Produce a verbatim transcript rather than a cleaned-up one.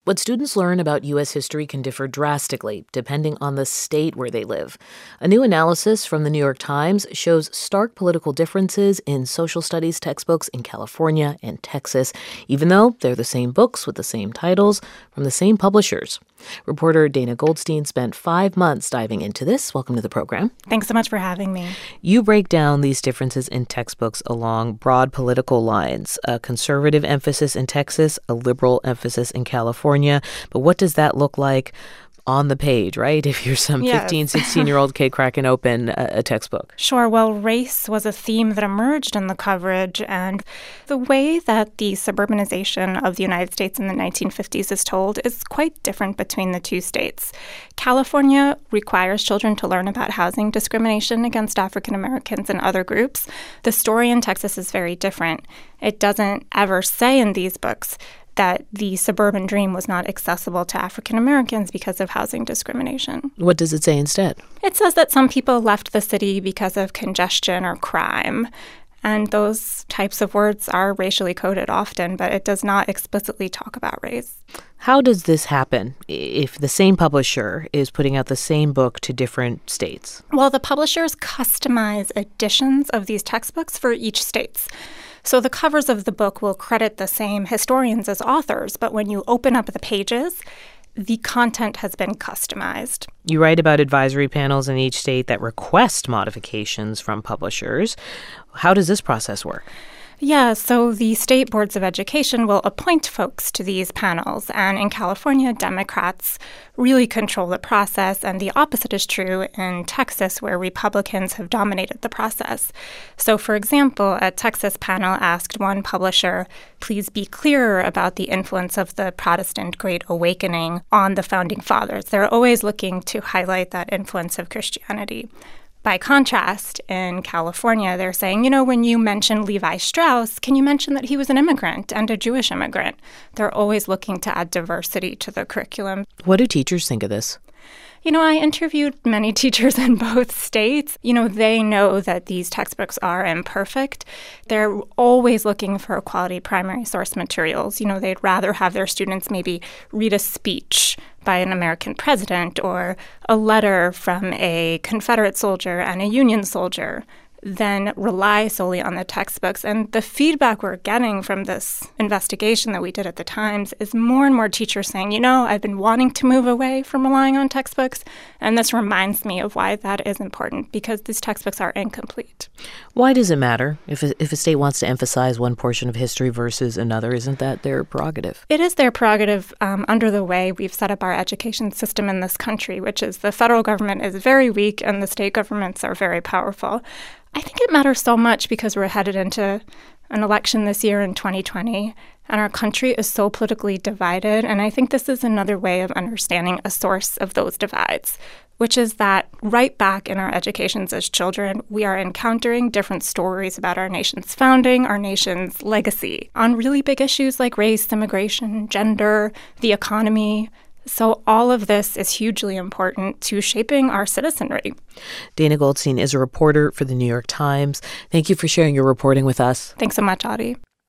What students learn about U S history can differ drastically depending on the state where they live. A new analysis from the New York Times shows stark political differences in social studies textbooks in California and Texas, even though they're the same books with the same titles from the same publishers. Reporter Dana Goldstein spent five months diving into this. Welcome to the program. Thanks so much for having me. You break down these differences in textbooks along broad political lines, a conservative emphasis in Texas, a liberal emphasis in California. But what does that look like on the page, right? If you're some yes. fifteen, sixteen-year-old kid cracking open a, a textbook. Sure. Well, race was a theme that emerged in the coverage, and the way that the suburbanization of the United States in the nineteen fifties is told is quite different between the two states. California requires children to learn about housing discrimination against African Americans and other groups. The story in Texas is very different. It doesn't ever say in these books that the suburban dream was not accessible to African Americans because of housing discrimination. What does it say instead? It says that some people left the city because of congestion or crime. And those types of words are racially coded often, but it does not explicitly talk about race. How does this happen if the same publisher is putting out the same book to different states? Well, the publishers customize editions of these textbooks for each state. So the covers of the book will credit the same historians as authors, but when you open up the pages, the content has been customized. You write about advisory panels in each state that request modifications from publishers. How does this process work? Yeah, so the state boards of education will appoint folks to these panels. And in California, Democrats really control the process. And the opposite is true in Texas, where Republicans have dominated the process. So, for example, a Texas panel asked one publisher, please be clearer about the influence of the Protestant Great Awakening on the Founding Fathers. They're always looking to highlight that influence of Christianity. By contrast, in California, they're saying, you know, when you mention Levi Strauss, can you mention that he was an immigrant and a Jewish immigrant? They're always looking to add diversity to the curriculum. What do teachers think of this? You know, I interviewed many teachers in both states. You know, they know that these textbooks are imperfect. They're always looking for quality primary source materials. You know, they'd rather have their students maybe read a speech by an American president or a letter from a Confederate soldier and a Union soldier than rely solely on the textbooks. And the feedback we're getting from this investigation that we did at the Times is more and more teachers saying, you know, I've been wanting to move away from relying on textbooks, and this reminds me of why that is important, because these textbooks are incomplete. Why does it matter if a, if a state wants to emphasize one portion of history versus another? Isn't that their prerogative? It is their prerogative um, under the way we've set up our education system in this country, which is the federal government is very weak and the state governments are very powerful. I think it matters so much because we're headed into an election this year in twenty twenty, and our country is so politically divided. And I think this is another way of understanding a source of those divides, which is that right back in our educations as children, we are encountering different stories about our nation's founding, our nation's legacy, on really big issues like race, immigration, gender, the economy. So all of this is hugely important to shaping our citizenry. Dana Goldstein is a reporter for the New York Times. Thank you for sharing your reporting with us. Thanks so much, Audie.